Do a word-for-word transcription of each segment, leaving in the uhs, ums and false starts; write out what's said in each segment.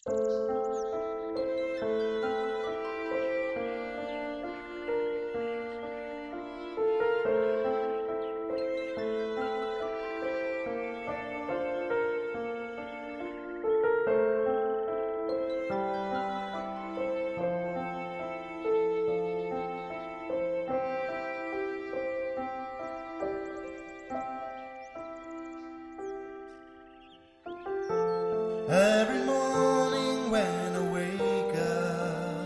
Every morning when I wake up,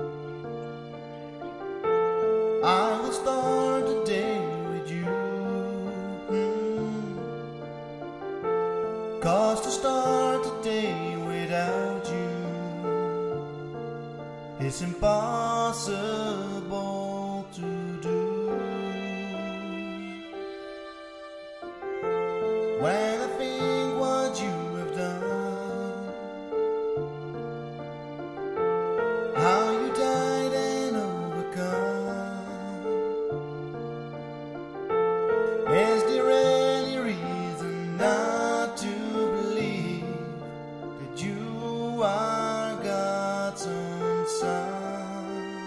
I will start the day with you. mm. Cause to start the day without you, it's impossible to do. When I think what you have done, how you died and overcome, is there any reason not to believe that you are God's own son?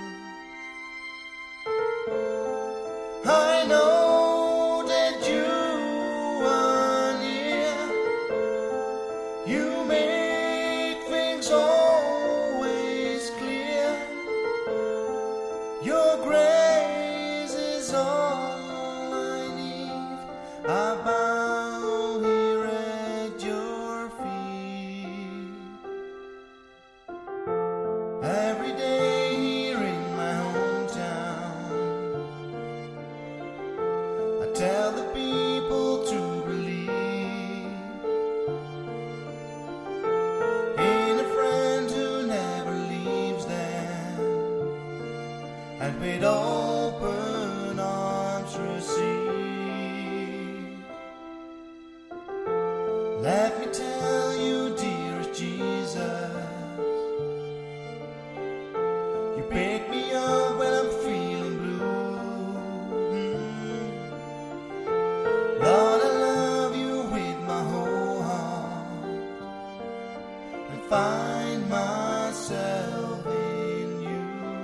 I know that you are near. You make things always clear. Your grace is all I need. I bow here at your feet. Every day here in my hometown, I tell the people to believe in a friend who never leaves them, and with open arms receive. Let me tell you, dearest Jesus, you pick me up when I'm feeling blue. Mm. Lord, I love you with my whole heart, and find myself in you.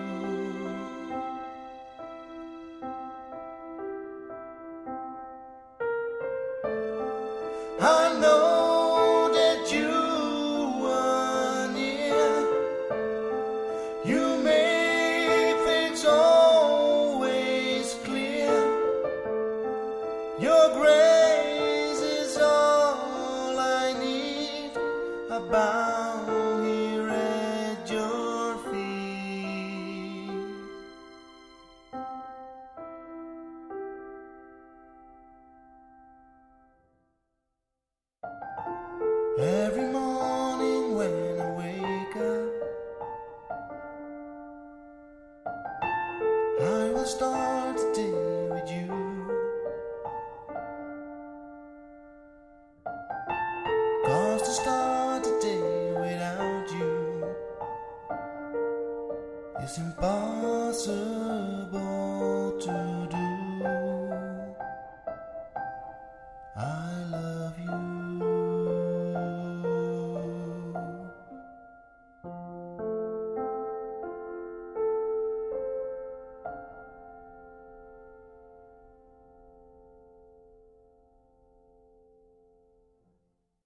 I know that you are near. You make things always clear. Your grace is all I need. I bow here at your feet. Every morning when I wake up, I will start the day with you. Cause to start the day without you, it's impossible.